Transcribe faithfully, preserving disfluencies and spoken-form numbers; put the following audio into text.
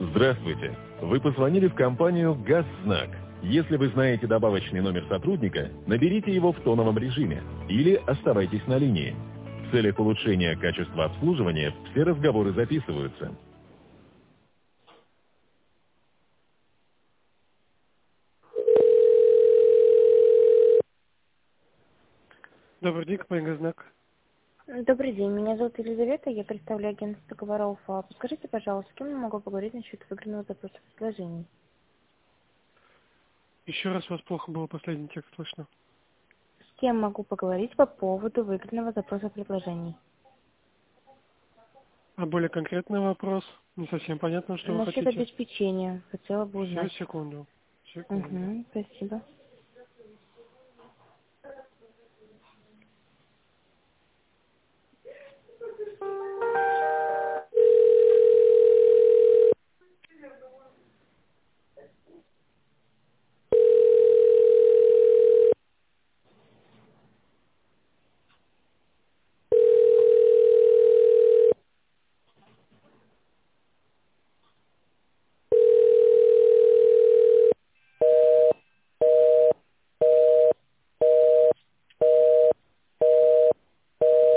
Здравствуйте. Вы позвонили в компанию «Газзнак». Если вы знаете добавочный номер сотрудника, наберите его в тоновом режиме или оставайтесь на линии. В целях улучшения качества обслуживания все разговоры записываются. Добрый день, компания «Газзнак». Добрый день, меня зовут Елизавета, я представляю агентство договоров. А Подскажите, пожалуйста, с кем я могу поговорить насчет выигранного запроса предложений? Еще раз, у вас плохо было последний текст слышно. С кем могу поговорить по поводу выигранного запроса предложений? А более конкретный вопрос, не совсем понятно, что вы Насчет хотите. обеспечения, хотела бы Все, узнать. секунду, секунду. Угу, спасибо.